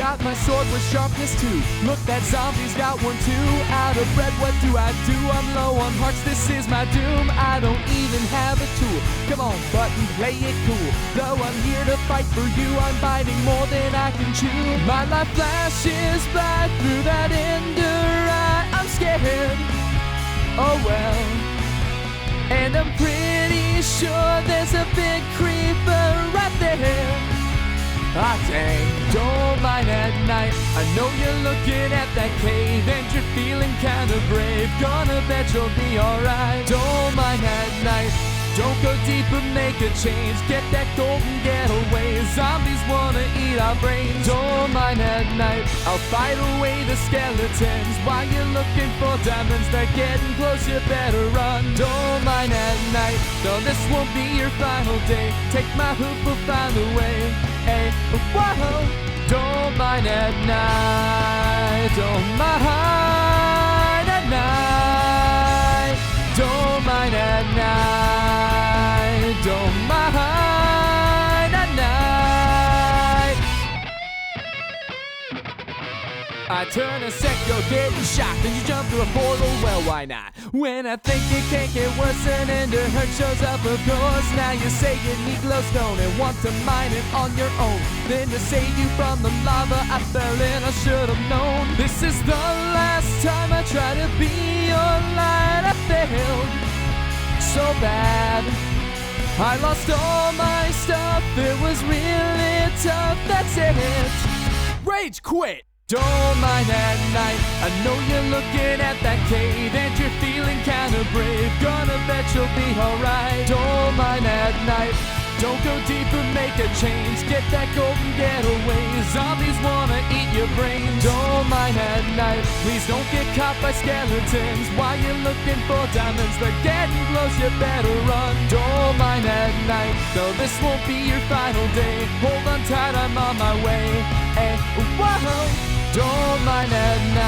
got my sword with sharpness too. Look, that zombie's got one too. Out of breath, what do? I'm low on hearts, this is my doom. I don't even have a tool. Come on, button, play it cool. Though I'm here to fight for you, I'm biting more than I can chew. My life flashes by through that ender eye. I'm scared, oh well. And I'm pretty sure there's a big creeper right there. Ah dang, don't mind at night. I know you're looking at that cave and you're feeling kinda brave. Gonna bet you'll be alright. Don't mind at night. Don't go deeper, make a change. Get that golden getaway. Zombies wanna eat our brains. Don't mind at night. I'll fight away the skeletons. While you're looking for diamonds, they're getting close, you better run. Don't mind at night. No, this won't be your final day. Take my hoop, we'll find a way. Hey, whoa. Don't mind at night. Don't mind at night. Don't mind at night. Don't mind at night. I turn a sec, you're getting shocked, and you jump through a portal, well, why not? When I think it can't get worse, an ender hurt shows up, of course. Now you say you need glowstone and want to mine it on your own. Then to save you from the lava I fell in, I should have known. This is the last time I try to be your light. I failed so bad. I lost all my stuff, it was really tough, that's it. Rage quit! Don't mind at night. I know you're looking at that cave and you're feeling kinda brave. Gonna bet you'll be alright. Don't mind at night. Don't go deeper, make a change. Get that golden getaway. Zombies wanna eat your brains. Don't mind at night. Please don't get caught by skeletons. While you're looking for diamonds, they're getting close, you better run. Don't mind at night. No, this won't be your final day. Hold on tight, I'm on my way. Hey, whoa. Don't mind at night.